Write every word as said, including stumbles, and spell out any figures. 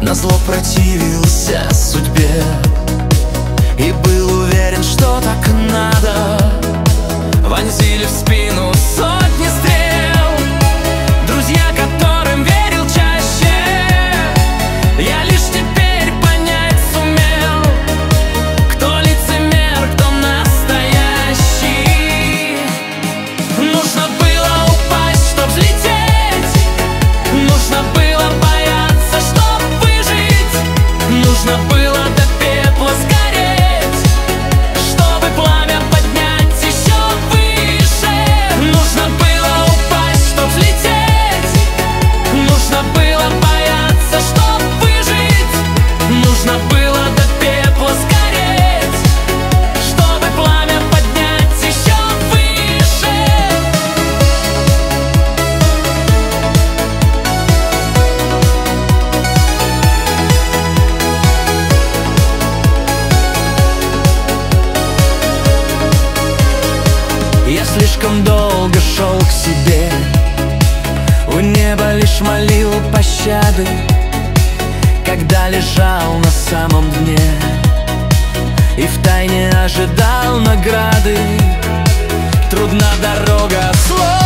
назло противился судьбе и был уверен, что так надо. Вонзили в спину сотни стрел друзья, которым верил чаще. Я лишь теперь понять сумел, кто лицемер, кто настоящий. Нужно было упасть, чтоб взлететь. Нужно было бояться, чтоб выжить. Нужно было до пепла сгореть, чтобы пламя поднять еще выше. Нужно было упасть, чтоб взлететь. Нужно было бояться, чтоб выжить. Нужно было до пепла сгореть, чтобы пламя поднять еще выше. Я слишком долго шел к себе, у неба лишь молил пощады, когда лежал на самом дне и втайне ожидал награды. Трудна дорога, сложна